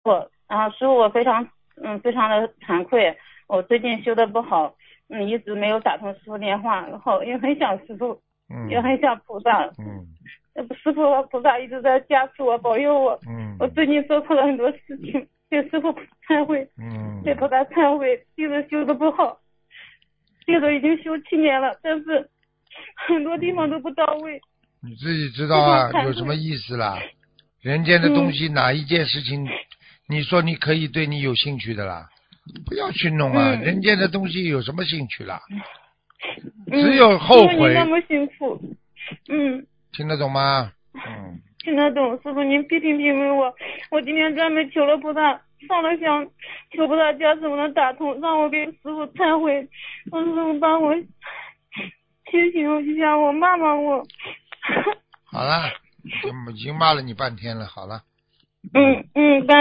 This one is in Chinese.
然后师傅我非常的惭愧，我最近修的不好，一直没有打通师傅电话，然后也很想师傅，也很想菩萨，师傅和菩萨一直在加持我，保佑我，我最近做错了很多事情，对师傅忏悔，对菩萨忏悔，一直修的不好，这个已经修7年了，但是很多地方都不到位。 你自己知道啊，有什么意思啦？人间的东西哪一件事情，你说你可以对你有兴趣的啦？不要去弄啊！人间的东西有什么兴趣啦？只有后悔。 师傅您那么辛苦， 听得懂吗？ 听得懂。师傅您批评我，我今天专门求了菩萨，上了香，求菩萨加持我能打通，让我给师傅忏悔，让师傅帮我提醒一下我，骂我。 好了，已经骂了你半天了，好了。 感